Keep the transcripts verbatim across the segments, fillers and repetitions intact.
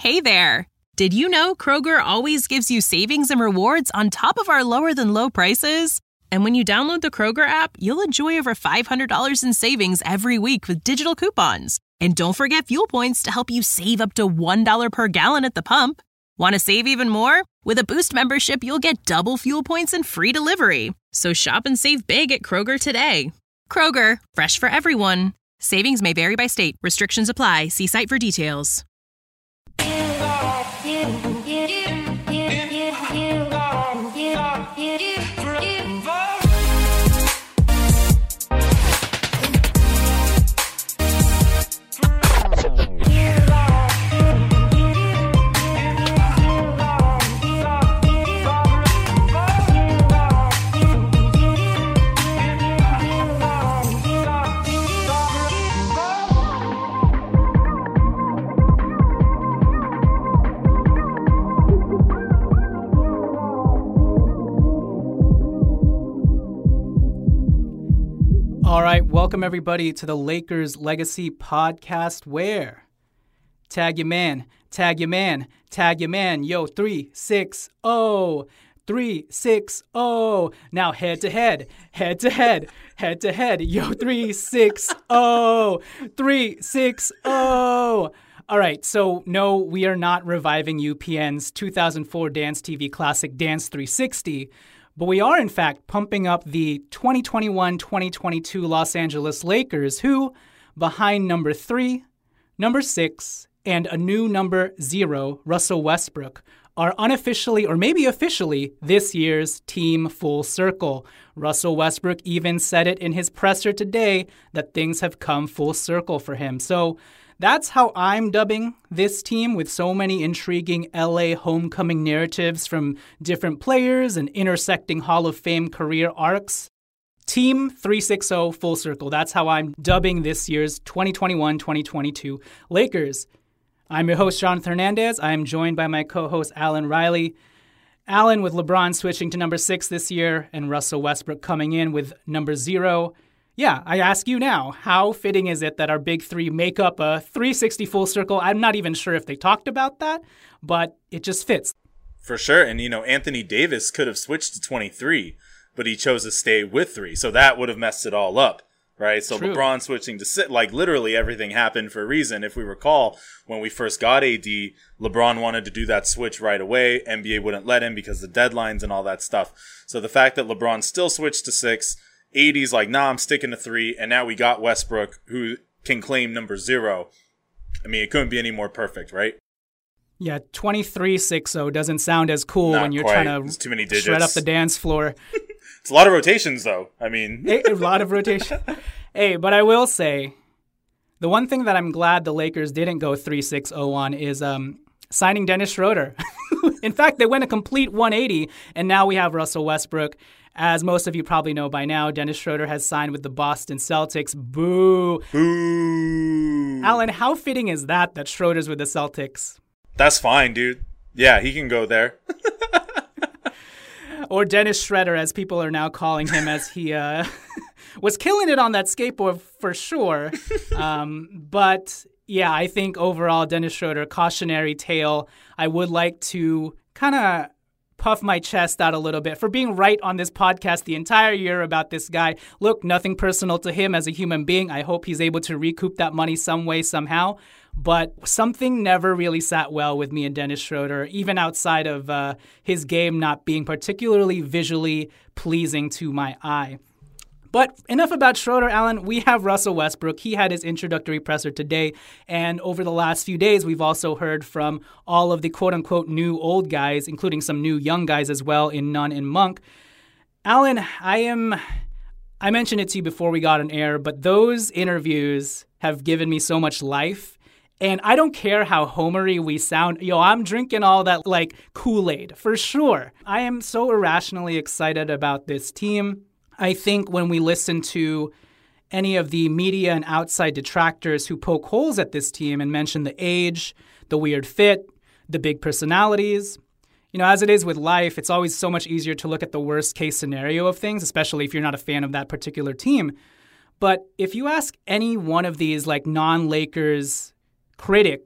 Hey there! Did you know Kroger always gives you savings and rewards on top of our lower-than-low prices? And when you download the Kroger app, you'll enjoy over five hundred dollars in savings every week with digital coupons. And don't forget fuel points to help you save up to one dollar per gallon at the pump. Want to save even more? With a Boost membership, you'll get double fuel points and free delivery. So shop and save big at Kroger today. Kroger, fresh for everyone. Savings may vary by state. Restrictions apply. See site for details. All right, welcome everybody to the Lakers Legacy Podcast, where tag your man, tag your man, tag your man, yo, three six zero, three six zero. Now head to head, head to head, head to head, yo, three six zero, three six zero. All right, so no, we are not reviving U P N's two thousand four Dance T V classic Dance three sixty. But we are, in fact, pumping up the twenty twenty-one twenty twenty-two Los Angeles Lakers, who, behind number three, number six, and a new number zero, Russell Westbrook, are unofficially, or maybe officially, this year's Team Full Circle. Russell Westbrook even said it in his presser today that things have come full circle for him. So that's how I'm dubbing this team, with so many intriguing L A homecoming narratives from different players and intersecting Hall of Fame career arcs. Team three sixty Full Circle. That's how I'm dubbing this year's twenty twenty-one twenty twenty-two Lakers. I'm your host, Jonathan Hernandez. I am joined by my co-host, Alan Riley. Alan, with LeBron switching to number six this year and Russell Westbrook coming in with number zero. Yeah, I ask you now, how fitting is it that our big three make up a three sixty Full Circle? I'm not even sure if they talked about that, but it just fits. For sure. And, you know, Anthony Davis could have switched to twenty-three, but he chose to stay with three. So that would have messed it all up, right? So True. LeBron switching to sit, like literally everything happened for a reason. If we recall, when we first got A D, LeBron wanted to do that switch right away. N B A wouldn't let him because of the deadlines and all that stuff. So the fact that LeBron still switched to six, A D's like, nah, I'm sticking to three. And now we got Westbrook, who can claim number zero. I mean, it couldn't be any more perfect, right? Yeah, twenty-three sixty doesn't sound as cool Not when you're quite. trying It's to too many digits. shred up the dance floor. It's a lot of rotations, though. I mean, a lot of rotation. Hey, but I will say, the one thing that I'm glad the Lakers didn't go three sixty on is um, signing Dennis Schroeder. In fact, they went a complete one eighty, and now we have Russell Westbrook. As most of you probably know by now, Dennis Schroeder has signed with the Boston Celtics. Boo. Boo. Alan, how fitting is that, that Schroeder's with the Celtics? That's fine, dude. Yeah, he can go there. Or Dennis Schroeder, as people are now calling him, as he uh, was killing it on that skateboard for sure. Um, but yeah, I think overall, Dennis Schroeder, cautionary tale. I would like to kind of puff my chest out a little bit for being right on this podcast the entire year about this guy. Look, nothing personal to him as a human being. I hope he's able to recoup that money some way, somehow. But something never really sat well with me and Dennis Schroeder, even outside of uh, his game not being particularly visually pleasing to my eye. But enough about Schroeder, Alan. We have Russell Westbrook. He had his introductory presser today. And over the last few days, we've also heard from all of the quote-unquote new old guys, including some new young guys as well in Nunn and Monk. Alan, I am... I mentioned it to you before we got on air, but those interviews have given me so much life. And I don't care how homery we sound. Yo, I'm drinking all that, like, Kool-Aid, for sure. I am so irrationally excited about this team. I think when we listen to any of the media and outside detractors who poke holes at this team and mention the age, the weird fit, the big personalities, you know, as it is with life, it's always so much easier to look at the worst case scenario of things, especially if you're not a fan of that particular team. But if you ask any one of these, like, non-Lakers critics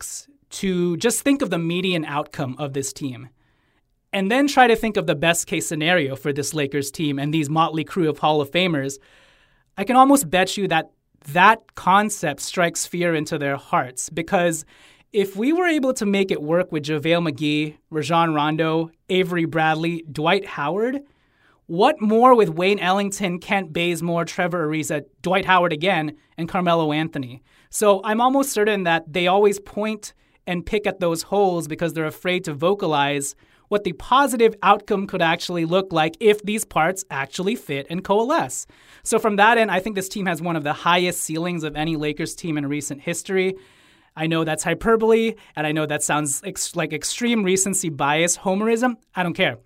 to just think of the median outcome of this team and then try to think of the best case scenario for this Lakers team and these motley crew of Hall of Famers, I can almost bet you that that concept strikes fear into their hearts, because if we were able to make it work with JaVale McGee, Rajon Rondo, Avery Bradley, Dwight Howard, what more with Wayne Ellington, Kent Bazemore, Trevor Ariza, Dwight Howard again, and Carmelo Anthony? So I'm almost certain that they always point and pick at those holes because they're afraid to vocalize what the positive outcome could actually look like if these parts actually fit and coalesce. So from that end, I think this team has one of the highest ceilings of any Lakers team in recent history. I know that's hyperbole, and I know that sounds ex- like extreme recency bias, homerism. I don't care.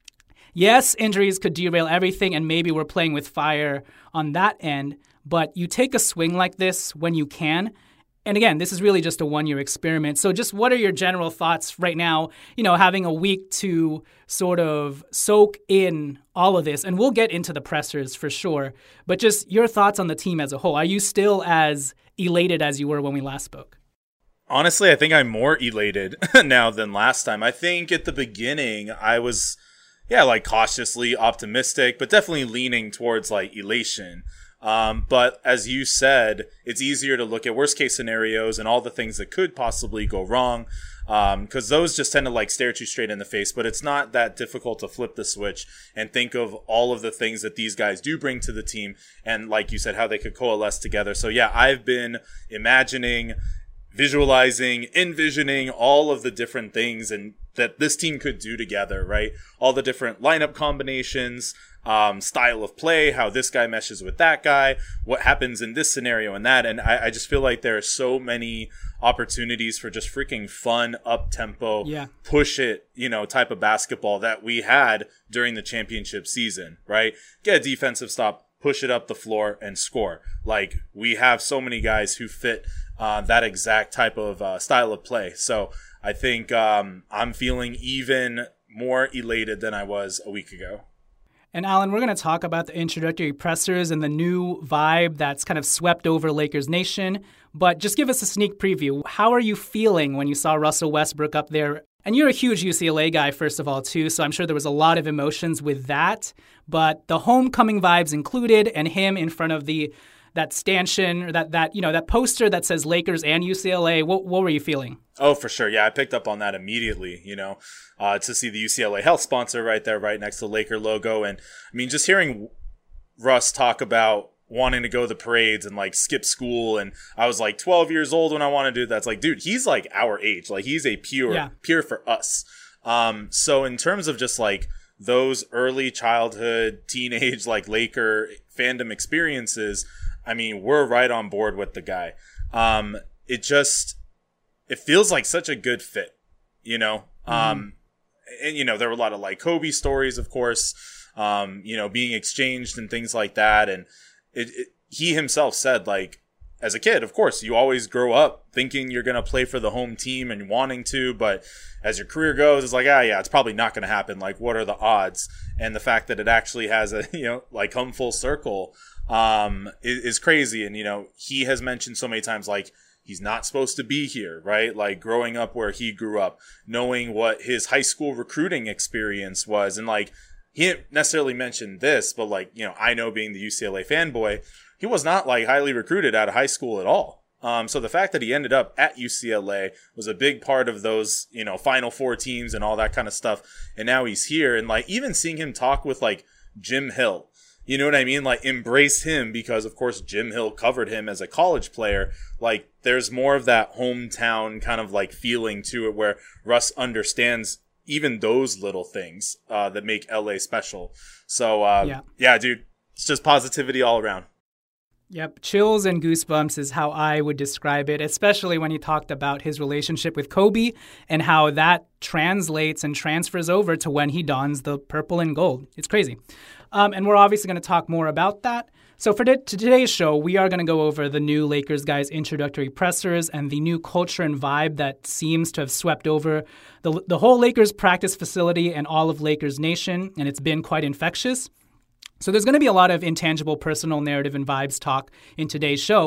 Yes, injuries could derail everything, and maybe we're playing with fire on that end, but you take a swing like this when you can. And again, this is really just a one-year experiment. So just what are your general thoughts right now, you know, having a week to sort of soak in all of this? And we'll get into the pressers for sure. But just your thoughts on the team as a whole. Are you still as elated as you were when we last spoke? Honestly, I think I'm more elated now than last time. I think at the beginning, I was, yeah, like cautiously optimistic, but definitely leaning towards like elation. Um, but as you said, it's easier to look at worst case scenarios and all the things that could possibly go wrong. Um, cause those just tend to like stare at you straight in the face, but it's not that difficult to flip the switch and think of all of the things that these guys do bring to the team. And like you said, how they could coalesce together. So yeah, I've been imagining, visualizing, envisioning all of the different things and that this team could do together, right? All the different lineup combinations, um, style of play, how this guy meshes with that guy, what happens in this scenario and that. And I, I just feel like there are so many opportunities for just freaking fun, up-tempo, yeah. push it, you know, type of basketball that we had during the championship season, right? Get a defensive stop, push it up the floor and score. Like, we have so many guys who fit uh, that exact type of uh, style of play. So I think um, I'm feeling even more elated than I was a week ago. And Alan, we're going to talk about the introductory pressers and the new vibe that's kind of swept over Lakers Nation. But just give us a sneak preview. How are you feeling when you saw Russell Westbrook up there? And you're a huge U C L A guy, first of all, too, so I'm sure there was a lot of emotions with that. But the homecoming vibes included, and him in front of the that stanchion, or that, that you know, that poster that says Lakers and U C L A, what, what were you feeling? Oh, for sure. Yeah, I picked up on that immediately, you know, uh, to see the U C L A Health sponsor right there, right next to the Laker logo. And I mean, just hearing Russ talk about wanting to go to the parades and like skip school. And I was like twelve years old when I want to do that. It's like, dude, he's like our age. Like, he's a pure, yeah. pure for us. Um, so in terms of just like those early childhood, teenage, like Laker fandom experiences, I mean, we're right on board with the guy. Um, it just, it feels like such a good fit, you know? Mm. Um, and, you know, there were a lot of like Kobe stories, of course, um, you know, being exchanged and things like that. And it, it, he himself said, like, as a kid, of course, you always grow up thinking you're going to play for the home team and wanting to, but as your career goes, it's like, ah, yeah, it's probably not going to happen. Like, what are the odds? And the fact that it actually has a, you know, like come full circle, um, is, is crazy. And, you know, he has mentioned so many times, like, he's not supposed to be here, right? Like, growing up where he grew up, knowing what his high school recruiting experience was. And, like, he didn't necessarily mention this, but, like, you know, I know being the U C L A fanboy, he was not, like, highly recruited out of high school at all. Um, so the fact that he ended up at U C L A was a big part of those, you know, Final Four teams and all that kind of stuff. And now he's here. And, like, even seeing him talk with, like, Jim Hill, you know what I mean? Like, embrace him because, of course, Jim Hill covered him as a college player. Like, there's more of that hometown kind of, like, feeling to it where Russ understands even those little things uh, that make L A special. So, uh, yeah. yeah, dude, it's just positivity all around. Yep. Chills and goosebumps is how I would describe it, especially when he talked about his relationship with Kobe and how that translates and transfers over to when he dons the purple and gold. It's crazy. Um, and we're obviously going to talk more about that. So for t- today's show, we are going to go over the new Lakers guys' introductory pressers and the new culture and vibe that seems to have swept over the, the whole Lakers practice facility and all of Lakers Nation, and it's been quite infectious. So there's going to be a lot of intangible personal narrative and vibes talk in today's show.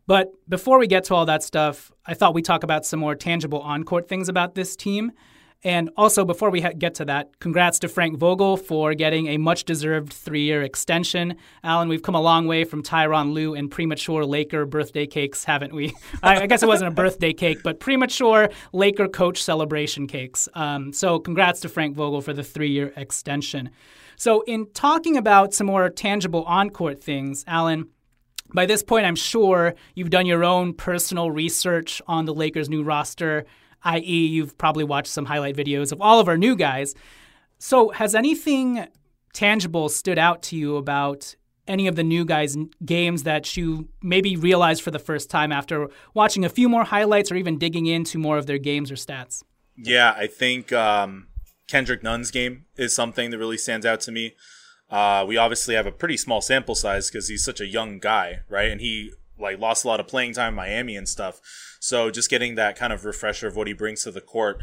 But before we get to all that stuff, I thought we'd talk about some more tangible on-court things about this team. And also, before we ha- get to that, congrats to Frank Vogel for getting a much-deserved three-year extension. Alan, we've come a long way from Tyronn Lue and premature Laker birthday cakes, haven't we? I, I guess it wasn't a birthday cake, but premature Laker coach celebration cakes. Um, so congrats to Frank Vogel for the three-year extension. So in talking about some more tangible on-court things, Alan, by this point, I'm sure you've done your own personal research on the Lakers' new roster, that is you've probably watched some highlight videos of all of our new guys. So has anything tangible stood out to you about any of the new guys' games that you maybe realized for the first time after watching a few more highlights or even digging into more of their games or stats? Yeah, I think um, Kendrick Nunn's game is something that really stands out to me. Uh, we obviously have a pretty small sample size because he's such a young guy, right? And he like lost a lot of playing time in Miami and stuff. So just getting that kind of refresher of what he brings to the court.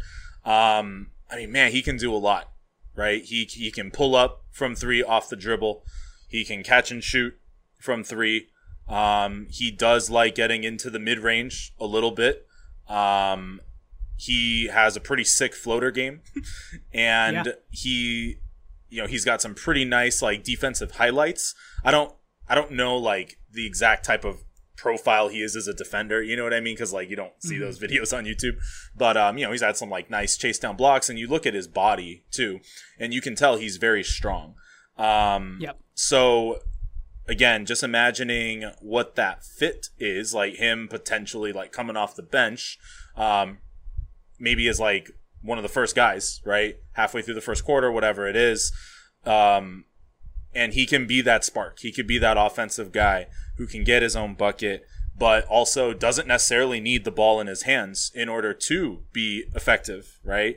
Um, I mean, man, he can do a lot, right? He he can pull up from three off the dribble. He can catch and shoot from three. Um, he does like getting into the mid-range a little bit. Um, he has a pretty sick floater game. and yeah. he, you know, he's got some pretty nice like defensive highlights. I don't, I don't know like the exact type of profile he is as a defender, you know what I mean? Because like you don't see mm-hmm. those videos on YouTube, but um, you know, he's had some like nice chase down blocks, and you look at his body too, and you can tell he's very strong. Um, yep. So again, just imagining what that fit is, like him potentially like coming off the bench, um, maybe as like one of the first guys, right, halfway through the first quarter, whatever it is. Um, And he can be that spark. He could be that offensive guy who can get his own bucket, but also doesn't necessarily need the ball in his hands in order to be effective, right?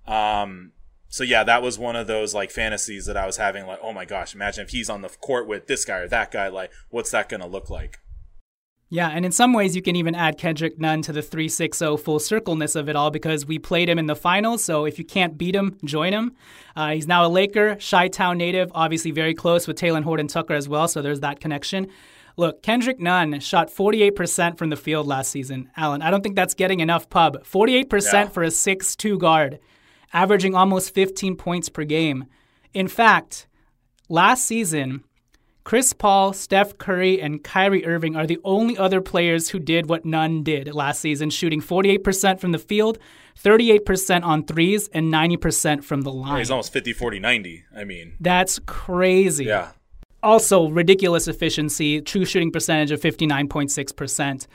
Um, so yeah, that was one of those like fantasies that I was having. Like, oh my gosh, imagine if he's on the court with this guy or that guy. Like, what's that going to look like? Yeah, and in some ways you can even add Kendrick Nunn to the three sixty full circleness of it all because we played him in the finals, so if you can't beat him, join him. Uh, he's now a Laker, Chi-Town native, obviously very close with Talen Horton-Tucker as well, so there's that connection. Look, Kendrick Nunn shot forty-eight percent from the field last season. Alan, I don't think that's getting enough pub. forty-eight percent yeah. for a six two guard, averaging almost fifteen points per game. In fact, last season, Chris Paul, Steph Curry, and Kyrie Irving are the only other players who did what Nunn did last season, shooting forty-eight percent from the field, thirty-eight percent on threes, and ninety percent from the line. Yeah, he's almost fifty, forty, ninety. I mean, that's crazy. Yeah. Also, ridiculous efficiency, true shooting percentage of fifty-nine point six percent.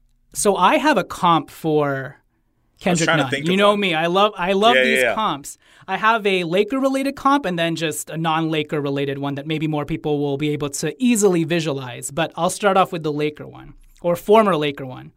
So I have a comp for Kendrick Nunn. You know one. me. I love I love yeah, these yeah, yeah. comps. I have a Laker-related comp and then just a non-Laker-related one that maybe more people will be able to easily visualize. But I'll start off with the Laker one, or former Laker one.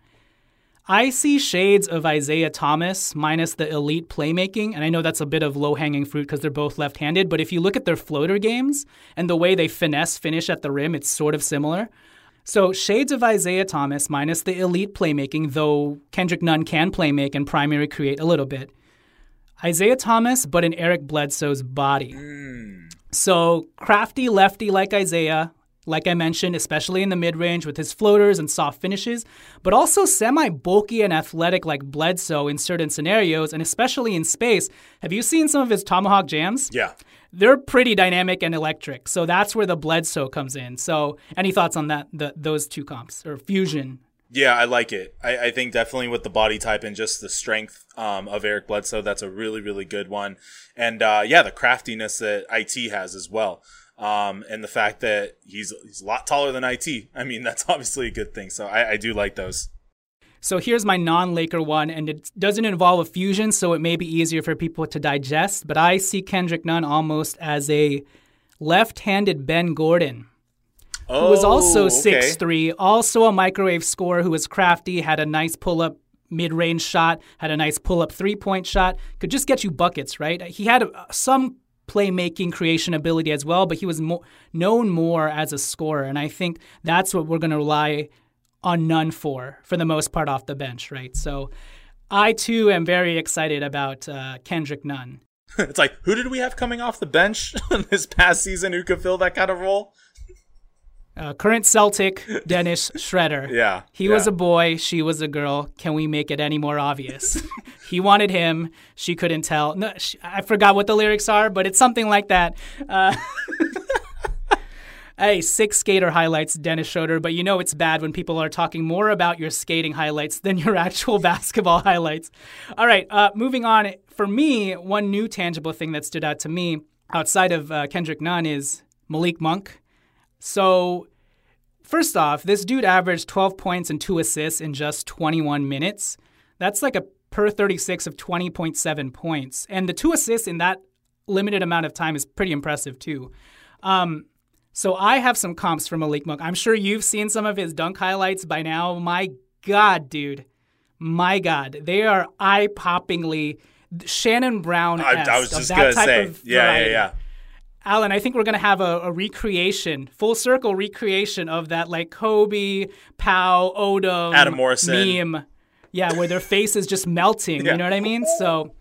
I see shades of Isaiah Thomas minus the elite playmaking, and I know that's a bit of low-hanging fruit because they're both left-handed, but if you look at their floater games and the way they finesse finish at the rim, it's sort of similar. So shades of Isaiah Thomas minus the elite playmaking, though Kendrick Nunn can playmake and primary create a little bit. Isaiah Thomas, but in Eric Bledsoe's body. Mm. So crafty lefty like Isaiah, like I mentioned, especially in the mid-range with his floaters and soft finishes, but also semi-bulky and athletic like Bledsoe in certain scenarios, and especially in space. Have you seen some of his tomahawk jams? Yeah. They're pretty dynamic and electric, so that's where the Bledsoe comes in. So any thoughts on that? The, those two comps, or fusion? Yeah, I like it. I, I think definitely with the body type and just the strength um, of Eric Bledsoe, that's a really, really good one. And uh, yeah, the craftiness that I T has as well. Um, and the fact that he's he's a lot taller than I T. I mean, that's obviously a good thing. So I, I do like those. So here's my non-Laker one, and it doesn't involve a fusion, so it may be easier for people to digest. But I see Kendrick Nunn almost as a left-handed Ben Gordon, oh, who was also okay. six three, also a microwave scorer who was crafty, had a nice pull-up mid-range shot, had a nice pull-up three-point shot, could just get you buckets, right? He had a, some playmaking creation ability as well, but he was mo- known more as a scorer, and I think that's what we're going to rely on Nunn for, for the most part off the bench, right? So I, too, am very excited about uh, Kendrick Nunn. It's like, who did we have coming off the bench this past season who could fill that kind of role? Uh, current Celtic, Dennis Schroeder. Yeah. He yeah. was a boy. She was a girl. Can we make it any more obvious? He wanted him. She couldn't tell. No, she, I forgot what the lyrics are, but it's something like that. Uh, hey, six skater highlights, Dennis Schroeder. But you know it's bad when people are talking more about your skating highlights than your actual basketball highlights. All right, uh, moving on. For me, one new tangible thing that stood out to me outside of uh, Kendrick Nunn is Malik Monk. So, first off, this dude averaged twelve points and two assists in just twenty-one minutes. That's like a per thirty-six of twenty point seven points. And the two assists in that limited amount of time is pretty impressive, too. Um, so I have some comps for Malik Monk. I'm sure you've seen some of his dunk highlights by now. My God, dude. My God. They are eye-poppingly Shannon Brown-esque. I, I was just going to say. Yeah, variety. yeah, yeah. Alan, I think we're going to have a, a recreation, full circle recreation of that like Kobe, Powell, Odom, Adam Morrison meme. Yeah, where their face is just melting. Yeah. You know what I mean? So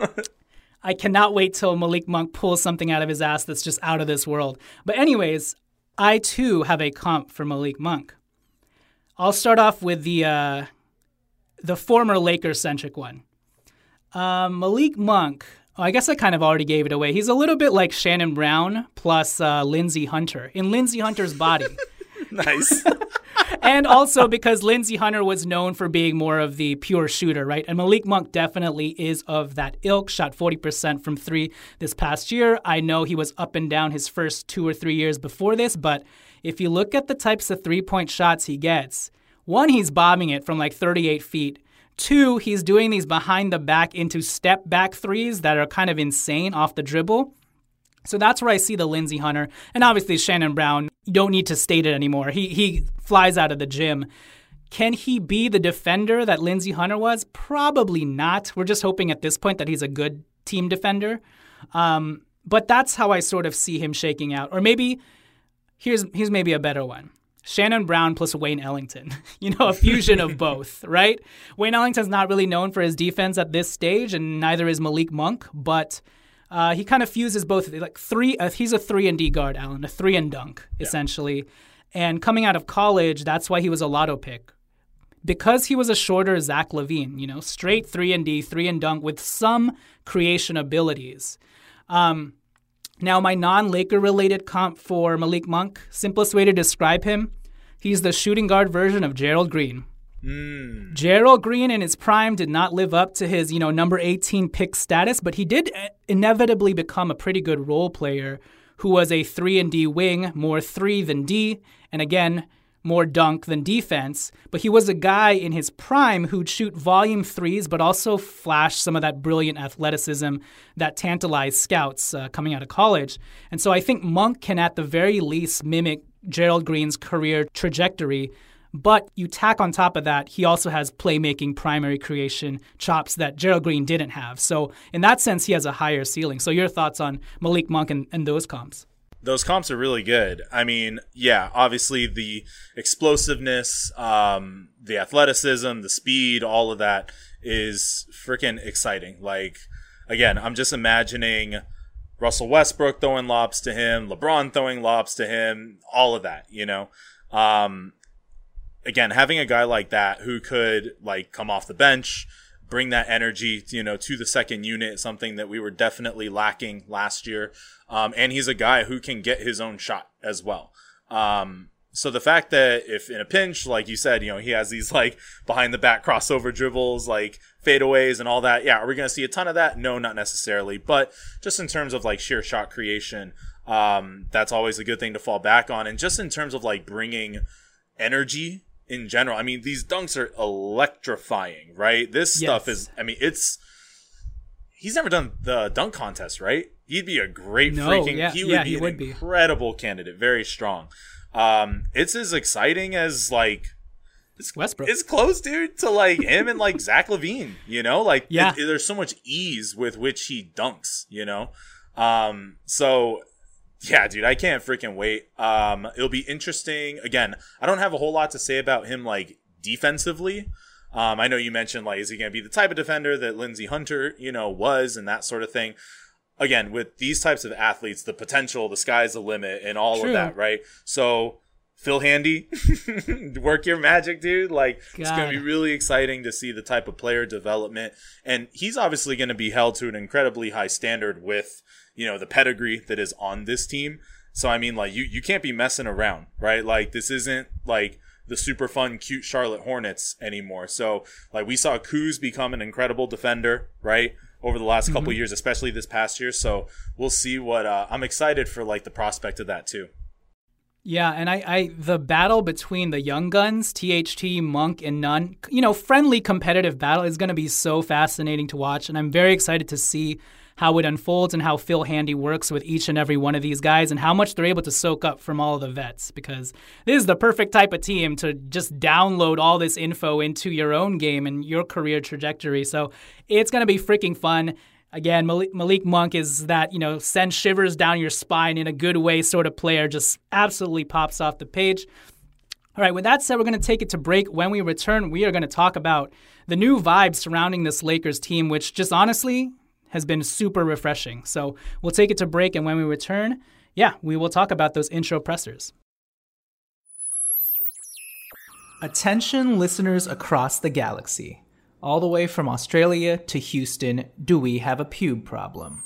I cannot wait till Malik Monk pulls something out of his ass that's just out of this world. But anyways, I too have a comp for Malik Monk. I'll start off with the uh, the former Lakers-centric one. Um, Malik Monk... Oh, I guess I kind of already gave it away. He's a little bit like Shannon Brown plus uh, Lindsey Hunter in Lindsey Hunter's body. Nice. And also because Lindsey Hunter was known for being more of the pure shooter, right? And Malik Monk definitely is of that ilk, shot forty percent from three this past year. I know he was up and down his first two or three years before this, but if you look at the types of three-point shots he gets, one, he's bombing it from like thirty-eight feet. Two, he's doing these behind the back into step back threes that are kind of insane off the dribble. So that's where I see the Lindsey Hunter. And obviously Shannon Brown, you don't need to state it anymore. He he flies out of the gym. Can he be the defender that Lindsey Hunter was? Probably not. We're just hoping at this point that he's a good team defender. Um, but that's how I sort of see him shaking out. Or maybe, here's here's maybe a better one. Shannon Brown plus Wayne Ellington. You know, a fusion of both, right? Wayne Ellington's not really known for his defense at this stage, and neither is Malik Monk, but uh, he kind of fuses both. Like three, uh, he's a three and D guard, Alan, a three and dunk, yeah. essentially. And coming out of college, that's why he was a lotto pick. Because he was a shorter Zach LaVine, you know, straight three and D, three and dunk with some creation abilities. Um, Now, my non-Laker-related comp for Malik Monk, simplest way to describe him, he's the shooting guard version of Gerald Green. Mm. Gerald Green in his prime did not live up to his, you know, number eighteen pick status, but he did inevitably become a pretty good role player who was a three and D wing, more three than D, and again, more dunk than defense, but he was a guy in his prime who'd shoot volume threes, but also flash some of that brilliant athleticism that tantalized scouts uh, coming out of college. And so I think Monk can at the very least mimic Gerald Green's career trajectory, but you tack on top of that, he also has playmaking, primary creation chops that Gerald Green didn't have. So in that sense, he has a higher ceiling. So your thoughts on Malik Monk and, and those comps? Those comps are really good. I mean, yeah, obviously the explosiveness, um, the athleticism, the speed, all of that is freaking exciting. Like, again, I'm just imagining Russell Westbrook throwing lobs to him, LeBron throwing lobs to him, all of that, you know? Um, again, having a guy like that who could, like, come off the bench, bring that energy, you know, to the second unit, something that we were definitely lacking last year. Um, and he's a guy who can get his own shot as well. Um, so the fact that if in a pinch, like you said, you know, he has these like behind the back crossover dribbles, like fadeaways and all that. Yeah. Are we going to see a ton of that? No, not necessarily. But just in terms of like sheer shot creation, um, that's always a good thing to fall back on. And just in terms of like bringing energy in general, I mean, these dunks are electrifying, right? This yes. stuff is, I mean, it's, he's never done the dunk contest, right? He'd be a great no, freaking, yeah, he would yeah, be he an would incredible be. candidate, very strong. Um, it's as exciting as like, it's, Westbrook. It's close, dude, to like him and like Zach LaVine, you know, like yeah. it, it, there's so much ease with which he dunks, you know? Um, so yeah, dude, I can't freaking wait. Um, it'll be interesting. Again, I don't have a whole lot to say about him, like defensively. Um, I know you mentioned like, is he going to be the type of defender that Lindsey Hunter, you know, was and that sort of thing. Again, with these types of athletes, the potential, the sky's the limit and all True. of that, right? So Phil Handy, work your magic, dude. Like, God. It's going to be really exciting to see the type of player development. And he's obviously going to be held to an incredibly high standard with, you know, the pedigree that is on this team. So, I mean, like, you, you can't be messing around, right? Like, this isn't, like, the super fun, cute Charlotte Hornets anymore. So, like, we saw Kuz become an incredible defender, right, over the last mm-hmm. couple of years, especially this past year. So, we'll see what uh, – I'm excited for, like, the prospect of that, too. Yeah, and I, I the battle between the young guns, T H T, Monk, and Nunn, you know, friendly competitive battle is going to be so fascinating to watch, and I'm very excited to see how it unfolds and how Phil Handy works with each and every one of these guys and how much they're able to soak up from all of the vets, because this is the perfect type of team to just download all this info into your own game and your career trajectory. So it's going to be freaking fun. Again, Malik, Malik Monk is that, you know, send shivers down your spine in a good way sort of player, just absolutely pops off the page. All right, with that said, we're going to take it to break. When we return, we are going to talk about the new vibes surrounding this Lakers team, which just honestly has been super refreshing. So we'll take it to break, and when we return, yeah, we will talk about those intro pressers. Attention listeners across the galaxy. All the way from Australia to Houston, do we have a pube problem?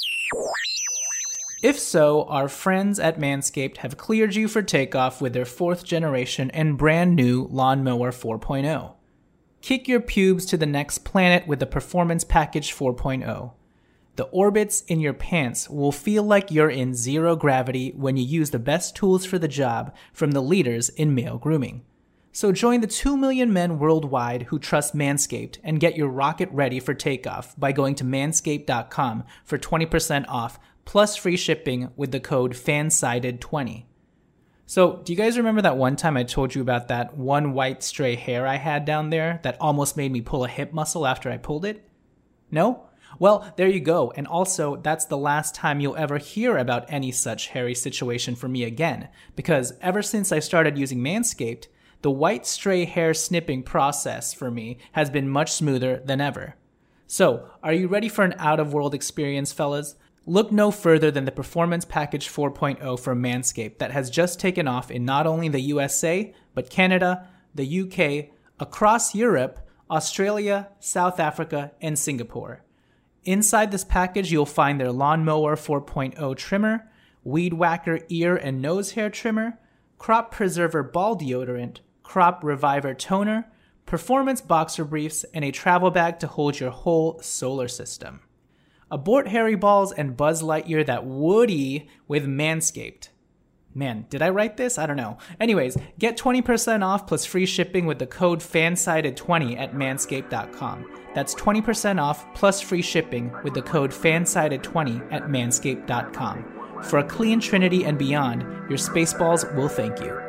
If so, our friends at Manscaped have cleared you for takeoff with their fourth generation and brand new Lawnmower four point oh. Kick your pubes to the next planet with the Performance Package four point oh. The orbits in your pants will feel like you're in zero gravity when you use the best tools for the job from the leaders in male grooming. So join the two million men worldwide who trust Manscaped and get your rocket ready for takeoff by going to manscaped dot com for twenty percent off plus free shipping with the code fansided twenty. So do you guys remember that one time I told you about that one white stray hair I had down there that almost made me pull a hip muscle after I pulled it? No? Well, there you go. And also, that's the last time you'll ever hear about any such hairy situation from me again, because ever since I started using Manscaped, the white stray hair snipping process for me has been much smoother than ever. So, are you ready for an out-of-world experience, fellas? Look no further than the Performance Package four point oh from Manscaped that has just taken off in not only the U S A, but Canada, the U K, across Europe, Australia, South Africa, and Singapore. Inside this package, you'll find their Lawnmower four point oh trimmer, Weed Whacker ear and nose hair trimmer, Crop Preserver ball deodorant, Crop Reviver toner, performance boxer briefs, and a travel bag to hold your whole solar system. Abort hairy balls and Buzz Lightyear that woody with Manscaped. Man, did I write this? I don't know. Anyways, get twenty percent off plus free shipping with the code fansided twenty at manscaped dot com. That's twenty percent off plus free shipping with the code fansided twenty at manscaped dot com. For a clean trinity and beyond, your spaceballs will thank you.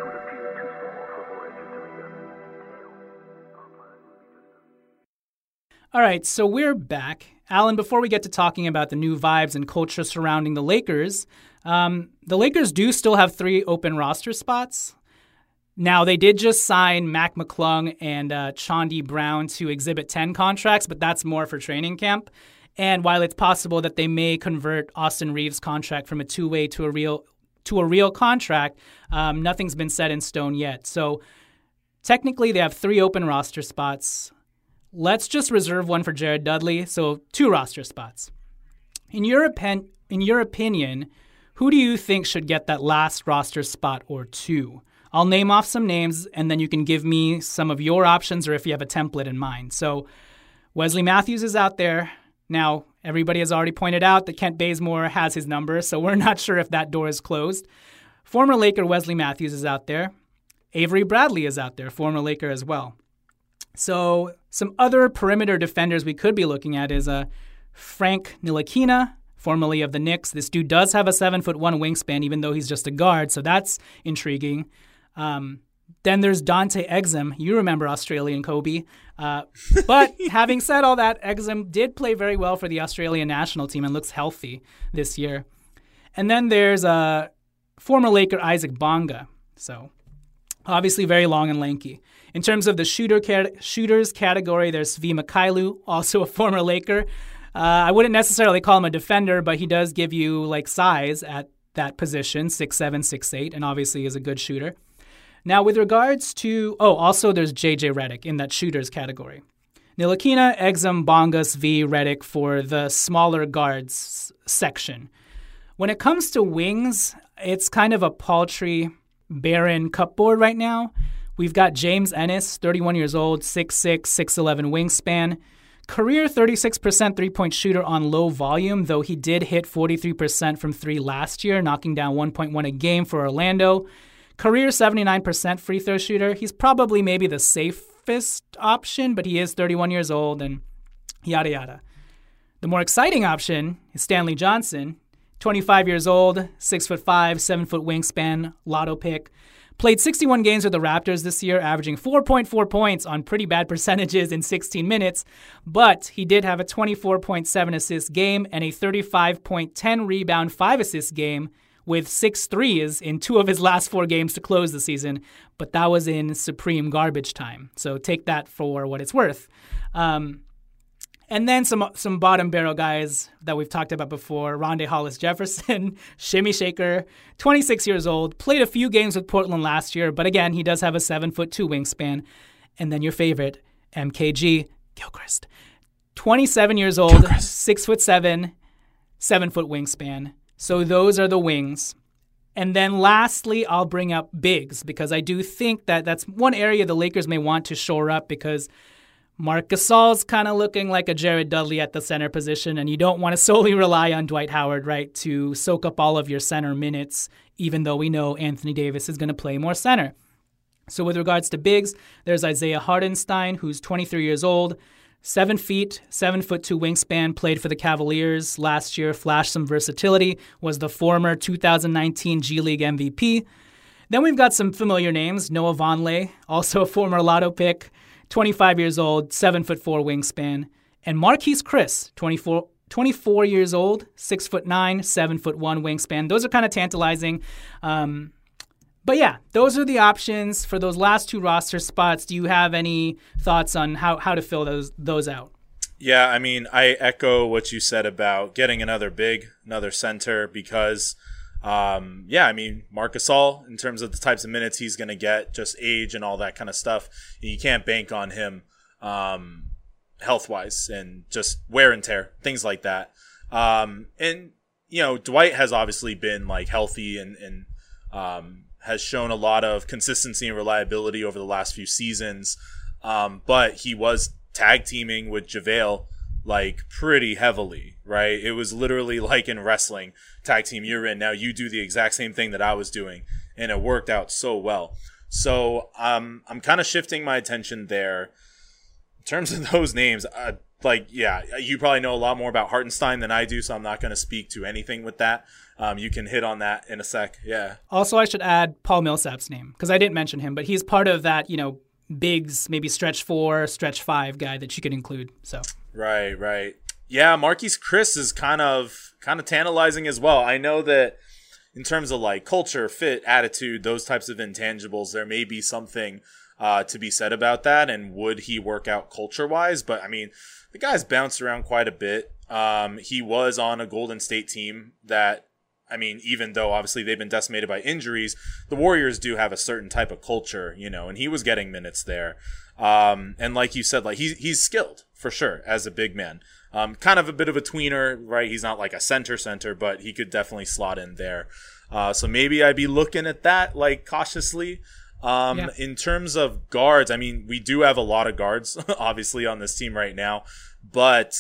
All right, so we're back. Alan, before we get to talking about the new vibes and culture surrounding the Lakers, um, the Lakers do still have three open roster spots. Now, they did just sign Mac McClung and uh, Chaundi Brown to Exhibit ten contracts, but that's more for training camp. And while it's possible that they may convert Austin Reeves' contract from a two-way to a real to a real contract, um, nothing's been set in stone yet. So technically, they have three open roster spots. Let's just reserve one for Jared Dudley, so two roster spots. In your, opi- in your opinion, who do you think should get that last roster spot or two? I'll name off some names, and then you can give me some of your options or if you have a template in mind. So Wesley Matthews is out there. Now, everybody has already pointed out that Kent Bazemore has his number, so we're not sure if that door is closed. Former Laker Wesley Matthews is out there. Avery Bradley is out there, former Laker as well. So some other perimeter defenders we could be looking at is uh, Frank Ntilikina, formerly of the Knicks. This dude does have a seven foot one wingspan, even though he's just a guard, so that's intriguing. Um, then there's Dante Exum. You remember Australian Kobe. Uh, but having said all that, Exum did play very well for the Australian national team and looks healthy this year. And then there's uh, former Laker Isaac Bonga. So obviously very long and lanky. In terms of the shooter cat- shooters category, there's Svi Mykhailiuk, also a former Laker. Uh, I wouldn't necessarily call him a defender, but he does give you like size at that position, six seven, six eight, and obviously is a good shooter. Now, with regards to, oh, also there's J J Redick in that shooters category. Ntilikina, Exum, Bongas, V, Redick for the smaller guards section. When it comes to wings, it's kind of a paltry, barren cupboard right now. We've got James Ennis, thirty-one years old, six six, six eleven wingspan. Career thirty-six percent three-point shooter on low volume, though he did hit forty-three percent from three last year, knocking down one point one a game for Orlando. Career seventy-nine percent free throw shooter. He's probably maybe the safest option, but he is thirty-one years old and yada yada. The more exciting option is Stanley Johnson, twenty-five years old, six foot five, seven foot wingspan, lotto pick. Played sixty-one games with the Raptors this year, averaging four point four points on pretty bad percentages in sixteen minutes, but he did have a twenty-four point seven assist game and a thirty-five point one zero rebound, five assist game with six threes in two of his last four games to close the season, but that was in supreme garbage time. So take that for what it's worth. Um, And then some some bottom barrel guys that we've talked about before. Rondae Hollis-Jefferson, Shimmy Shaker, twenty-six years old, played a few games with Portland last year, but again, he does have a seven foot two wingspan. And then your favorite, M K G, Gilchrist, twenty-seven years old, Gilchrist. six foot seven, seven foot wingspan. So those are the wings. And then lastly, I'll bring up bigs because I do think that that's one area the Lakers may want to shore up because Marc Gasol's kind of looking like a Jared Dudley at the center position, and you don't want to solely rely on Dwight Howard, right, to soak up all of your center minutes, even though we know Anthony Davis is going to play more center. So with regards to bigs, there's Isaiah Hartenstein, who's twenty-three years old, seven feet, seven foot two wingspan, played for the Cavaliers last year, flashed some versatility, was the former two thousand nineteen G League M V P. Then we've got some familiar names, Noah Vonleh, also a former lotto pick, twenty-five years old, seven foot four wingspan, and Marquise Chris, twenty-four, twenty-four years old, six foot nine, seven foot one wingspan. Those are kind of tantalizing. Um, but yeah, those are the options for those last two roster spots. Do you have any thoughts on how, how to fill those those out? Yeah, I mean, I echo what you said about getting another big, another center, because Um, yeah, I mean, Marc Gasol, in terms of the types of minutes he's going to get, just age and all that kind of stuff, you can't bank on him um, health-wise and just wear and tear, things like that. Um, and, you know, Dwight has obviously been, like, healthy and, and um, has shown a lot of consistency and reliability over the last few seasons. Um, but he was tag teaming with JaVale, like, pretty heavily, right? It was literally like in wrestling, tag team, you're in, now you do the exact same thing that I was doing, and it worked out so well. So um, I'm kind of shifting my attention there. In terms of those names, uh, like, yeah, you probably know a lot more about Hartenstein than I do, so I'm not going to speak to anything with that. Um, you can hit on that in a sec, yeah. Also, I should add Paul Millsap's name, because I didn't mention him, but he's part of that, you know, bigs, maybe stretch four, stretch five guy that you could include, so... Right, right. Yeah, Marquise Chris is kind of kind of tantalizing as well. I know that in terms of like culture, fit, attitude, those types of intangibles, there may be something uh, to be said about that. And would he work out culture-wise? But I mean, the guy's bounced around quite a bit. Um, he was on a Golden State team that, I mean, even though obviously they've been decimated by injuries, the Warriors do have a certain type of culture, you know, and he was getting minutes there. Um, and like you said, like he's he's skilled for sure as a big man. Um, kind of a bit of a tweener, right? He's not like a center center, but he could definitely slot in there. Uh, so maybe I'd be looking at that like cautiously. Um, yeah. In terms of guards, I mean, we do have a lot of guards obviously on this team right now, but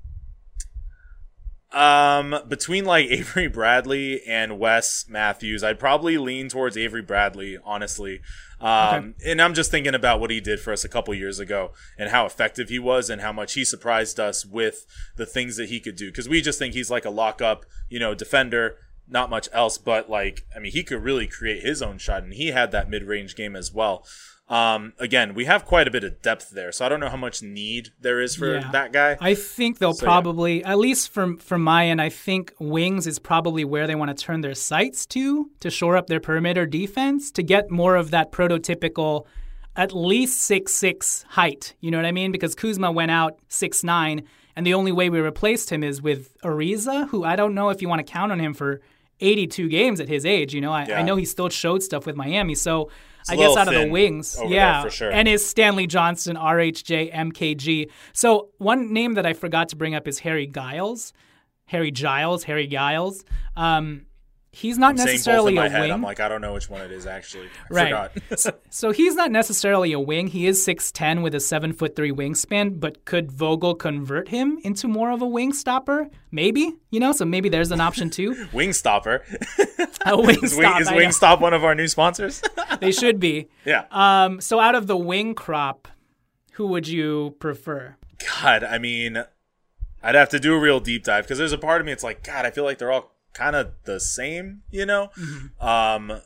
um, between like Avery Bradley and Wes Matthews, I'd probably lean towards Avery Bradley, honestly. Um, okay. And I'm just thinking about what he did for us a couple years ago and how effective he was and how much he surprised us with the things that he could do. Because we just think he's like a lock-up, you know, defender, not much else. But, like, I mean, he could really create his own shot, and he had that mid-range game as well. Um, again, we have quite a bit of depth there, so I don't know how much need there is for yeah. that guy. I think they'll so, probably, yeah. at least from, from my end, I think wings is probably where they want to turn their sights to, to shore up their perimeter defense, to get more of that prototypical at least six six height. You know what I mean? Because Kuzma went out six nine, and the only way we replaced him is with Ariza, who I don't know if you want to count on him for eighty-two games at his age. You know, I, yeah. I know he still showed stuff with Miami, so It's I guess out of the wings. Yeah, for sure. And is Stanley Johnson, R H J, M K G. So one name that I forgot to bring up is Harry Giles. Harry Giles, Harry Giles. Um, he's not I'm necessarily saying both in my a head. wing. I'm like, I don't know which one it is actually. I right. forgot. so, so he's not necessarily a wing. He is six ten with a seven foot three wingspan, but could Vogel convert him into more of a wing stopper? Maybe, you know, so maybe there's an option too. Wing stopper. A wing is stop. Wing, is Wingstop one of our new sponsors? They should be. Yeah. Um. So out of the wing crop, who would you prefer? God, I mean, I'd have to do a real deep dive because there's a part of me it's like, God, I feel like they're all kind of the same, you know? Mm-hmm. Um,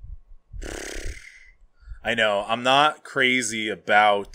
I know. I'm not crazy about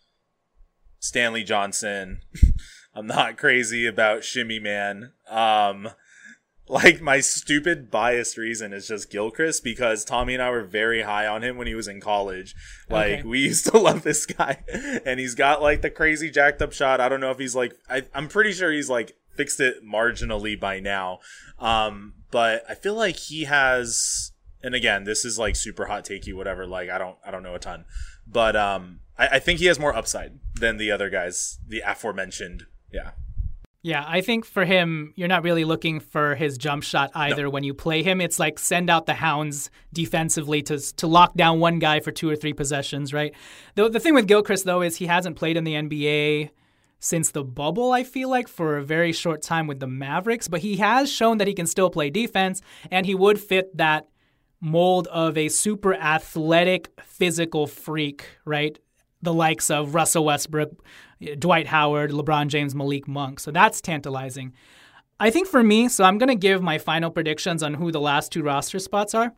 Stanley Johnson. I'm not crazy about Shimmy Man. Um, like, my stupid biased reason is just Gilchrist because Tommy and I were very high on him when he was in college. Like, okay. We used to love this guy. And he's got, like, the crazy jacked up shot. I don't know if he's, like... I, I'm pretty sure he's, like, fixed it marginally by now. Um, but I feel like he has... And again, this is, like, super hot takey, whatever. Like, I don't I don't know a ton. But um, I, I think he has more upside than the other guys. The aforementioned. Yeah. Yeah, I think for him, you're not really looking for his jump shot either no. when you play him. It's like send out the hounds defensively to to lock down one guy for two or three possessions, right? The, the thing with Gilchrist, though, is he hasn't played in the N B A since the bubble, I feel like, for a very short time with the Mavericks. But he has shown that he can still play defense, and he would fit that mold of a super athletic, physical freak, right? The likes of Russell Westbrook, Dwight Howard, LeBron James, Malik Monk. So that's tantalizing. I think for me, so I'm going to give my final predictions on who the last two roster spots are.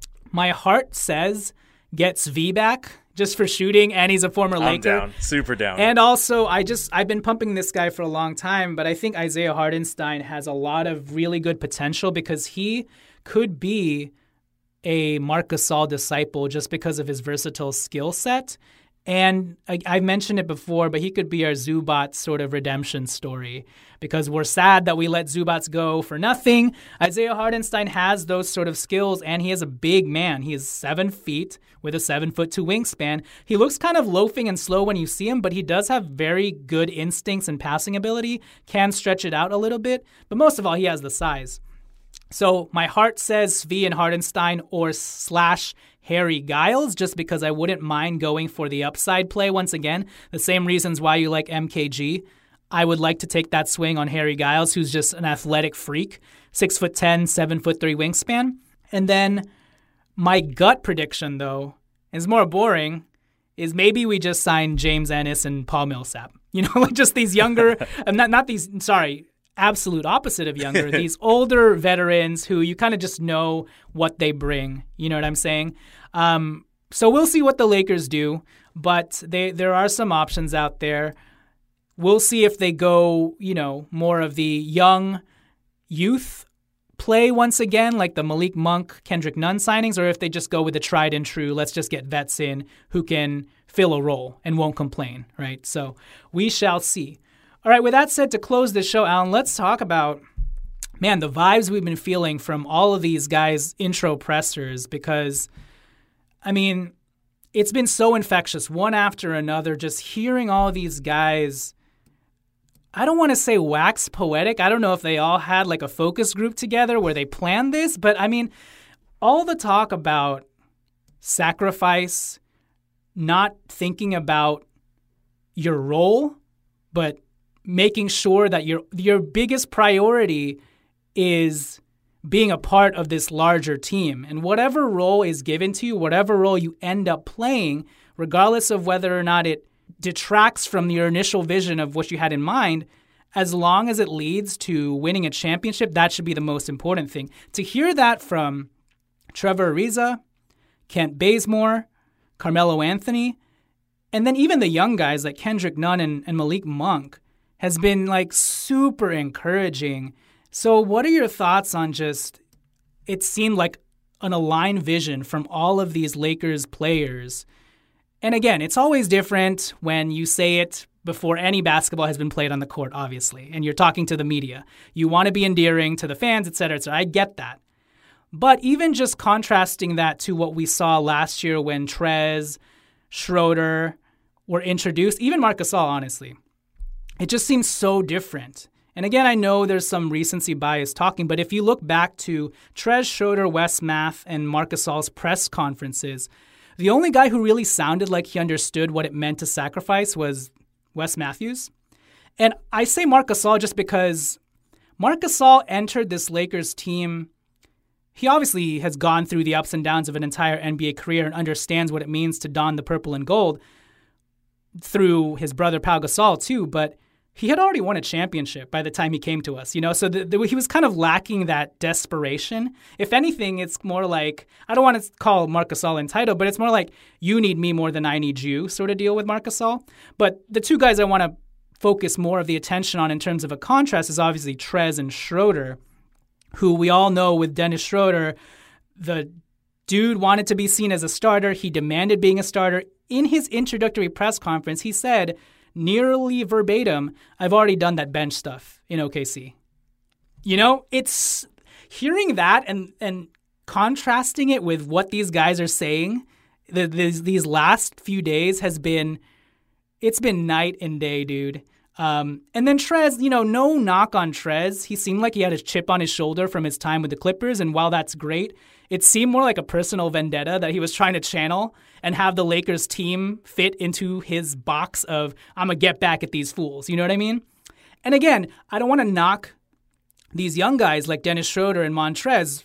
My heart says gets V back just for shooting, and he's a former I'm Laker. down, super down. And also, I just I've been pumping this guy for a long time, but I think Isaiah Hartenstein has a lot of really good potential because he could be a Marc Gasol disciple just because of his versatile skill set. And I, I mentioned it before, but he could be our Zubac sort of redemption story because we're sad that we let Zubac go for nothing. Isaiah Hartenstein has those sort of skills, and he is a big man. He is seven feet with a seven foot two wingspan. He looks kind of loafing and slow when you see him, but he does have very good instincts and passing ability, can stretch it out a little bit, but most of all, he has the size. So my heart says Svi and Hartenstein or slash Harry Giles, just because I wouldn't mind going for the upside play once again. The same reasons why you like M K G. I would like to take that swing on Harry Giles, who's just an athletic freak, six foot ten, seven foot three wingspan. And then my gut prediction, though, is more boring, is maybe we just sign James Ennis and Paul Millsap. You know, like just these younger, not not these, sorry, absolute opposite of younger, these older veterans who you kind of just know what they bring. You know what I'm saying? Um, so we'll see what the Lakers do, but they there are some options out there. We'll see if they go, you know, more of the young youth play once again, like the Malik Monk, Kendrick Nunn signings, or if they just go with the tried and true, let's just get vets in who can fill a role and won't complain, right? So we shall see. All right, with that said, to close this show, Alan, let's talk about, man, the vibes we've been feeling from all of these guys' intro pressers because, I mean, it's been so infectious, one after another, just hearing all these guys, I don't want to say wax poetic. I don't know if they all had like a focus group together where they planned this, but I mean, all the talk about sacrifice, not thinking about your role, but making sure that your your biggest priority is being a part of this larger team. And whatever role is given to you, whatever role you end up playing, regardless of whether or not it detracts from your initial vision of what you had in mind, as long as it leads to winning a championship, that should be the most important thing. To hear that from Trevor Ariza, Kent Bazemore, Carmelo Anthony, and then even the young guys like Kendrick Nunn and, and Malik Monk has been like super encouraging. So what are your thoughts on just, it seemed like an aligned vision from all of these Lakers players? And again, it's always different when you say it before any basketball has been played on the court, obviously, and you're talking to the media. You want to be endearing to the fans, et cetera, et cetera. I get that. But even just contrasting that to what we saw last year when Trez, Schroeder were introduced, even Marc Gasol, honestly, it just seems so different. And again, I know there's some recency bias talking, but if you look back to Trez, Schroeder, Wes Math, and Marc Gasol's press conferences, the only guy who really sounded like he understood what it meant to sacrifice was Wes Matthews. And I say Marc Gasol just because Marc Gasol entered this Lakers team. He obviously has gone through the ups and downs of an entire N B A career and understands what it means to don the purple and gold through his brother Pau Gasol too, but he had already won a championship by the time he came to us, you know, so the, the, he was kind of lacking that desperation. If anything, it's more like, I don't want to call Marc Gasol entitled, but it's more like you need me more than I need you sort of deal with Marc Gasol. But the two guys I want to focus more of the attention on in terms of a contrast is obviously Trez and Schroeder, who we all know with Dennis Schroeder, the dude wanted to be seen as a starter. He demanded being a starter. In his introductory press conference, he said, nearly verbatim, I've already done that bench stuff in O K C. You know, it's hearing that and and contrasting it with what these guys are saying the, these, these last few days has been, it's been night and day, dude. Um, and then Trez, you know, no knock on Trez. He seemed like he had a chip on his shoulder from his time with the Clippers, and while that's great, it seemed more like a personal vendetta that he was trying to channel and have the Lakers team fit into his box of, I'm going to get back at these fools. You know what I mean? And again, I don't want to knock these young guys like Dennis Schroeder and Montrez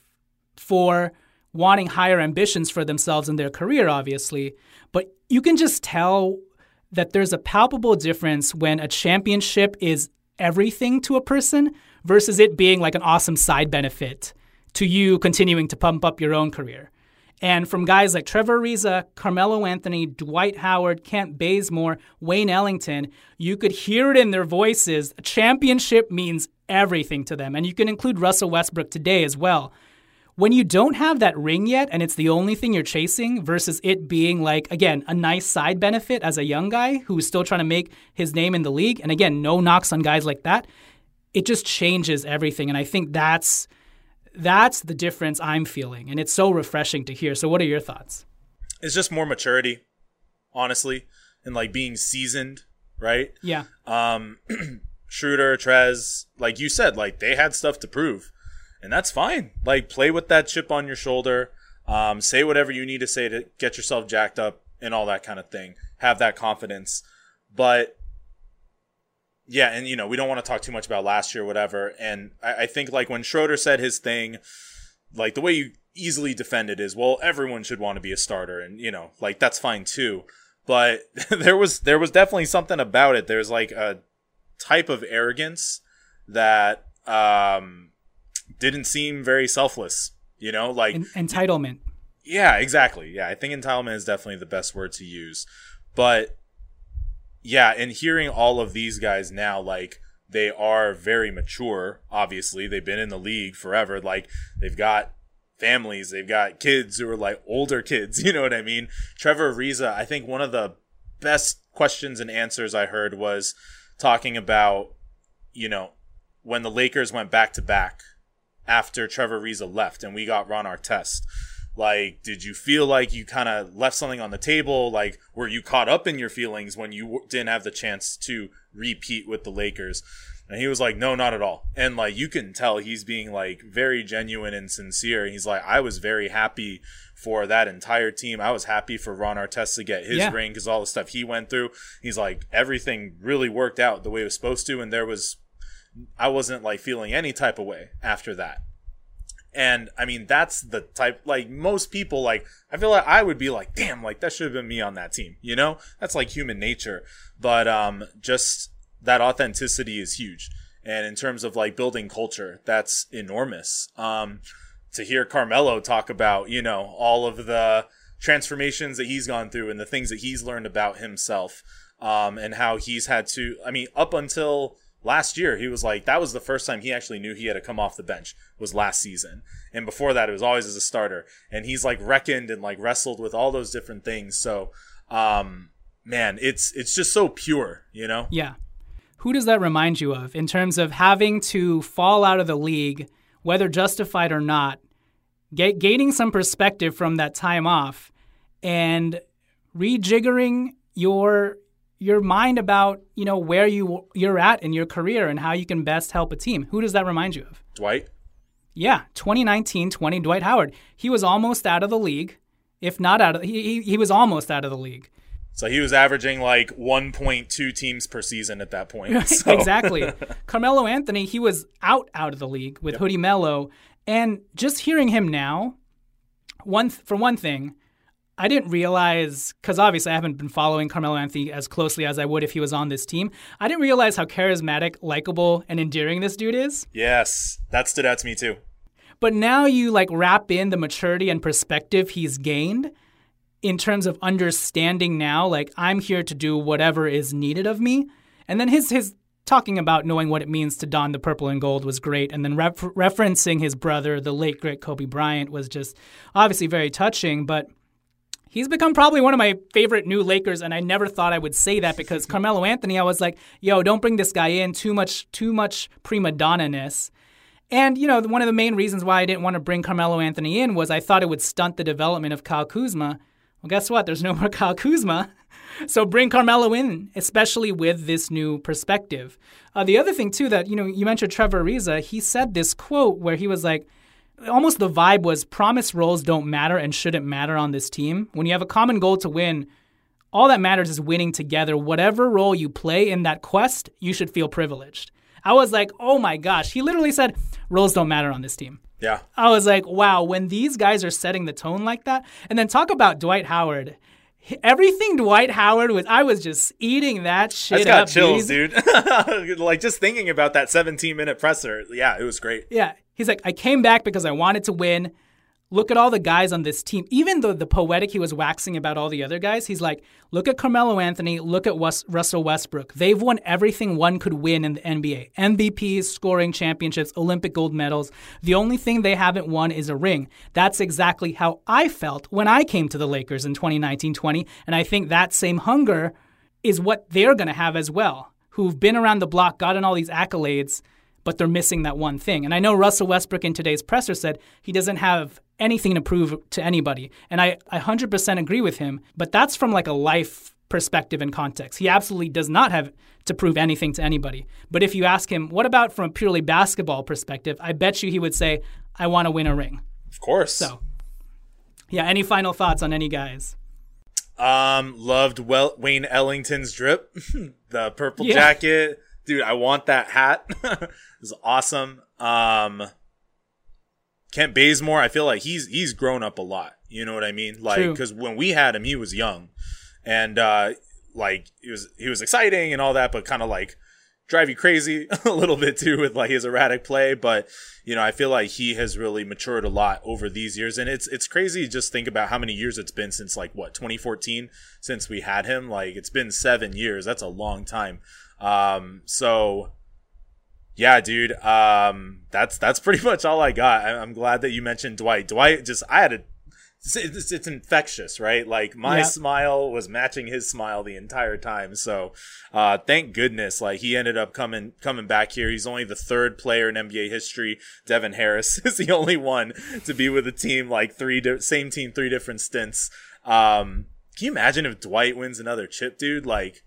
for wanting higher ambitions for themselves in their career, obviously. But you can just tell that there's a palpable difference when a championship is everything to a person versus it being like an awesome side benefit to you continuing to pump up your own career. And from guys like Trevor Ariza, Carmelo Anthony, Dwight Howard, Kent Bazemore, Wayne Ellington, you could hear it in their voices. A championship means everything to them. And you can include Russell Westbrook today as well. When you don't have that ring yet and it's the only thing you're chasing versus it being like, again, a nice side benefit as a young guy who's still trying to make his name in the league, and again, no knocks on guys like that, it just changes everything. And I think that's that's the difference I'm feeling. And it's so refreshing to hear. So what are your thoughts? It's just more maturity, honestly, and like being seasoned, right? Yeah. Um, Schroeder, Trez, like you said, like they had stuff to prove. And that's fine. Like, play with that chip on your shoulder. Um, say whatever you need to say to get yourself jacked up and all that kind of thing. Have that confidence. But, yeah, and, you know, we don't want to talk too much about last year or whatever. And I, I think, like, when Schroeder said his thing, like, the way you easily defend it is, well, everyone should want to be a starter. And, you know, like, that's fine, too. But there was there was definitely something about it. There's, like, a type of arrogance that um, didn't seem very selfless, you know, like En- entitlement. Yeah, exactly. Yeah, I think entitlement is definitely the best word to use. But yeah, and hearing all of these guys now, like they are very mature. Obviously, they've been in the league forever. Like they've got families, they've got kids who are like older kids. You know what I mean? Trevor Ariza, I think one of the best questions and answers I heard was talking about, you know, when the Lakers went back to back after Trevor Ariza left and we got Ron Artest. Like, did you feel like you kind of left something on the table? Like, were you caught up in your feelings when you w- didn't have the chance to repeat with the Lakers? And he was like, no, not at all. And, like, you can tell he's being, like, very genuine and sincere. He's like, I was very happy for that entire team. I was happy for Ron Artest to get his yeah. ring because all the stuff he went through. He's like, everything really worked out the way it was supposed to. And there was, I wasn't, like, feeling any type of way after that. And, I mean, that's the type, like, most people, like, I feel like I would be like, damn, like, that should have been me on that team, you know? That's, like, human nature. But um, just that authenticity is huge. And in terms of, like, building culture, that's enormous. Um, to hear Carmelo talk about, you know, all of the transformations that he's gone through and the things that he's learned about himself um, and how he's had to, I mean, up until last year, he was like, that was the first time he actually knew he had to come off the bench, was last season. And before that, it was always as a starter. And he's like reckoned and like wrestled with all those different things. So, um, man, it's it's just so pure, you know? Yeah. Who does that remind you of in terms of having to fall out of the league, whether justified or not, Ga- gaining some perspective from that time off and rejiggering your your mind about, you know, where you you're at in your career and how you can best help a team. Who does that remind you of? Dwight? Yeah, twenty nineteen twenty, Dwight Howard. He was almost out of the league, if not out of he he, he was almost out of the league. So he was averaging like one point two teams per season at that point. So. Exactly. Carmelo Anthony, he was out out of the league with yep. Hoodie Melo. And just hearing him now, one th- for one thing, I didn't realize, because obviously I haven't been following Carmelo Anthony as closely as I would if he was on this team. I didn't realize how charismatic, likable, and endearing this dude is. Yes, that stood out to me too. But now you like wrap in the maturity and perspective he's gained in terms of understanding now, like, I'm here to do whatever is needed of me. And then his his talking about knowing what it means to don the purple and gold was great. And then ref- referencing his brother, the late, great Kobe Bryant, was just obviously very touching. But he's become probably one of my favorite new Lakers, and I never thought I would say that because Carmelo Anthony, I was like, yo, don't bring this guy in, too much, too much prima donna-ness. And, you know, one of the main reasons why I didn't want to bring Carmelo Anthony in was I thought it would stunt the development of Kyle Kuzma. Well, guess what? There's no more Kyle Kuzma. So bring Carmelo in, especially with this new perspective. Uh, the other thing, too, that, you know, you mentioned Trevor Ariza. He said this quote where he was like, almost the vibe was promise roles don't matter and shouldn't matter on this team. When you have a common goal to win, all that matters is winning together. Whatever role you play in that quest, you should feel privileged. I was like, oh my gosh. He literally said, roles don't matter on this team. Yeah. I was like, wow, when these guys are setting the tone like that. And then talk about Dwight Howard. Everything Dwight Howard was, I was just eating that shit up. I got chills, dude. Like, just thinking about that seventeen-minute presser. Yeah, it was great. Yeah. He's like, I came back because I wanted to win. Look at all the guys on this team. Even though the poetic he was waxing about all the other guys, he's like, look at Carmelo Anthony, look at West, Russell Westbrook. They've won everything one could win in the N B A. M V Ps, scoring championships, Olympic gold medals. The only thing they haven't won is a ring. That's exactly how I felt when I came to the Lakers in twenty nineteen twenty. And I think that same hunger is what they're going to have as well, who've been around the block, gotten all these accolades, but they're missing that one thing. And I know Russell Westbrook in today's presser said he doesn't have anything to prove to anybody. And I, I one hundred percent agree with him, but that's from like a life perspective and context. He absolutely does not have to prove anything to anybody. But if you ask him, what about from a purely basketball perspective, I bet you he would say, I want to win a ring. Of course. So, yeah, any final thoughts on any guys? Um, loved well, Wayne Ellington's drip, the purple yeah. jacket. Dude, I want that hat. It was awesome. Um, Kent Bazemore, I feel like he's he's grown up a lot. You know what I mean? Like, because when we had him, he was young, and uh, like he was he was exciting and all that, but kind of like drive you crazy a little bit too with like his erratic play. But you know, I feel like he has really matured a lot over these years, and it's it's crazy to just think about how many years it's been since like what twenty fourteen since we had him. Like it's been seven years. That's a long time. Um, so. Yeah, dude. Um, that's that's pretty much all I got. I, I'm glad that you mentioned Dwight. Dwight just I had a it's, it's infectious, right? Like my yeah. smile was matching his smile the entire time. So, uh, thank goodness, like he ended up coming coming back here. He's only the third player in N B A history. Devin Harris is the only one to be with a team like three di- same team, three different stints. Um, can you imagine if Dwight wins another chip, dude? Like.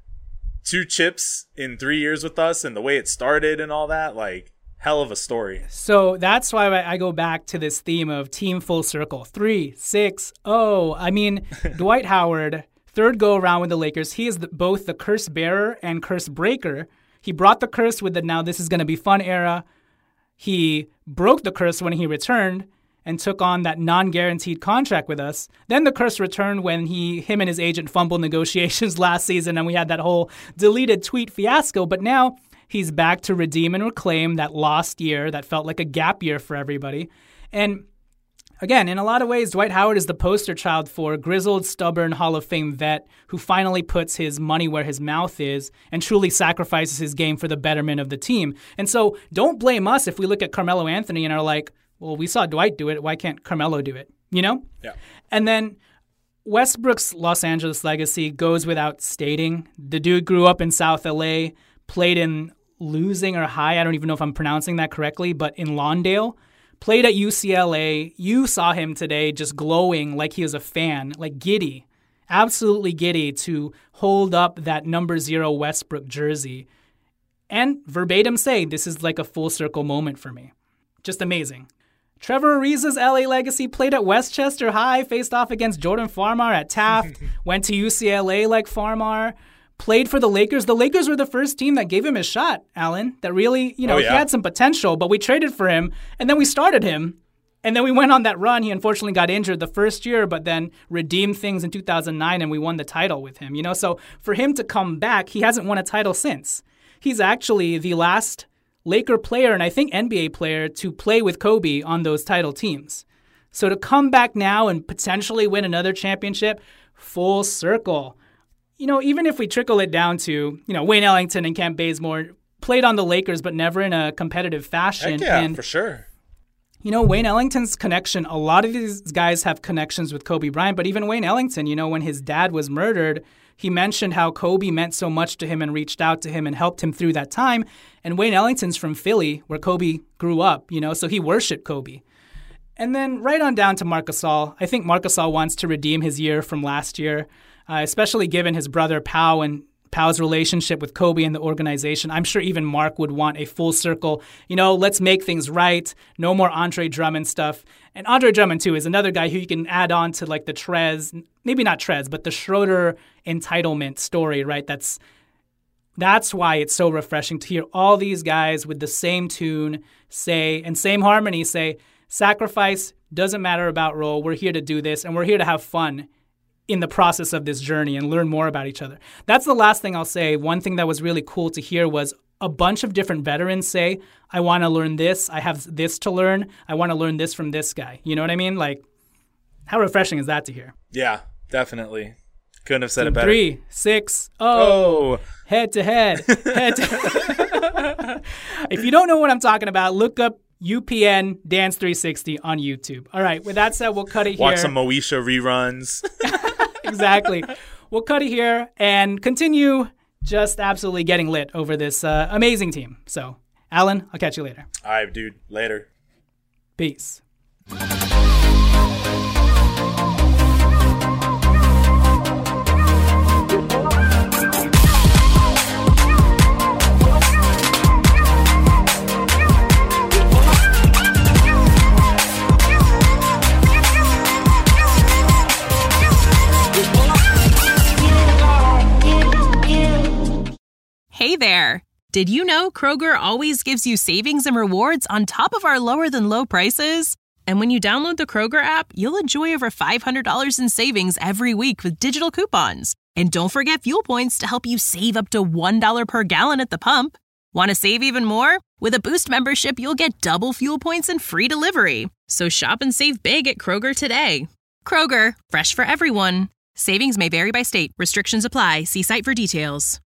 Two chips in three years with us and the way it started and all that, like, hell of a story. So that's why I go back to this theme of team full circle. Three, six, oh. I mean, Dwight Howard, third go-around with the Lakers, he is the, both the curse bearer and curse breaker. He brought the curse with the now this is going to be fun era. He broke the curse when he returned and took on that non-guaranteed contract with us. Then the curse returned when he, him and his agent fumbled negotiations last season, and we had that whole deleted tweet fiasco. But now he's back to redeem and reclaim that lost year that felt like a gap year for everybody. And again, in a lot of ways, Dwight Howard is the poster child for a grizzled, stubborn Hall of Fame vet who finally puts his money where his mouth is and truly sacrifices his game for the betterment of the team. And so don't blame us if we look at Carmelo Anthony and are like, well, we saw Dwight do it. Why can't Carmelo do it? You know? Yeah. And then Westbrook's Los Angeles legacy goes without stating. The dude grew up in South L A, played in Losing or High. I don't even know if I'm pronouncing that correctly, but in Lawndale. played at U C L A. You saw him today just glowing like he was a fan, like giddy, absolutely giddy to hold up that number zero Westbrook jersey and verbatim say, this is like a full circle moment for me. Just amazing. Trevor Ariza's L A legacy played at Westchester High, faced off against Jordan Farmar at Taft, went to U C L A like Farmar, played for the Lakers. The Lakers were the first team that gave him his shot, Alan, that really, you know, oh, yeah. he had some potential, but we traded for him, and then we started him, and then we went on that run. He unfortunately got injured the first year, but then redeemed things in two thousand nine, and we won the title with him, you know? So for him to come back, he hasn't won a title since. He's actually the last Laker player, and I think N B A player, to play with Kobe on those title teams. So to come back now and potentially win another championship, full circle. You know, even if we trickle it down to, you know, Wayne Ellington and Kent Bazemore played on the Lakers, but never in a competitive fashion. Heck yeah, and, for sure. You know, Wayne Ellington's connection, a lot of these guys have connections with Kobe Bryant, but even Wayne Ellington, you know, when his dad was murdered, he mentioned how Kobe meant so much to him and reached out to him and helped him through that time. And Wayne Ellington's from Philly, where Kobe grew up, you know, so he worshiped Kobe. And then right on down to Marc Gasol. I think Marc Gasol wants to redeem his year from last year, uh, especially given his brother Pau and Pau's relationship with Kobe and the organization. I'm sure even Mark would want a full circle, you know, let's make things right. No more Andre Drummond stuff. And Andre Drummond, too, is another guy who you can add on to like the Trez, maybe not Trez, but the Schroeder entitlement story, right? That's that's why it's so refreshing to hear all these guys with the same tune say, and same harmony say, sacrifice, doesn't matter about role. We're here to do this, and we're here to have fun in the process of this journey and learn more about each other. That's the last thing I'll say. One thing that was really cool to hear was a bunch of different veterans say, I want to learn this. I have this to learn. I want to learn this from this guy. You know what I mean? Like, how refreshing is that to hear? Yeah, definitely. Couldn't have said it better. Three, six, oh, oh. head to head, head to If you don't know what I'm talking about, look up U P N Dance three sixty on YouTube. All right, with that said, we'll cut it here. Watch some Moesha reruns. Exactly. We'll cut it here and continue just absolutely getting lit over this uh, amazing team. So, Alan, I'll catch you later. All right, dude. Later. Peace. Hey there! Did you know Kroger always gives you savings and rewards on top of our lower-than-low prices? And when you download the Kroger app, you'll enjoy over five hundred dollars in savings every week with digital coupons. And don't forget fuel points to help you save up to one dollar per gallon at the pump. Want to save even more? With a Boost membership, you'll get double fuel points and free delivery. So shop and save big at Kroger today. Kroger, fresh for everyone. Savings may vary by state. Restrictions apply. See site for details.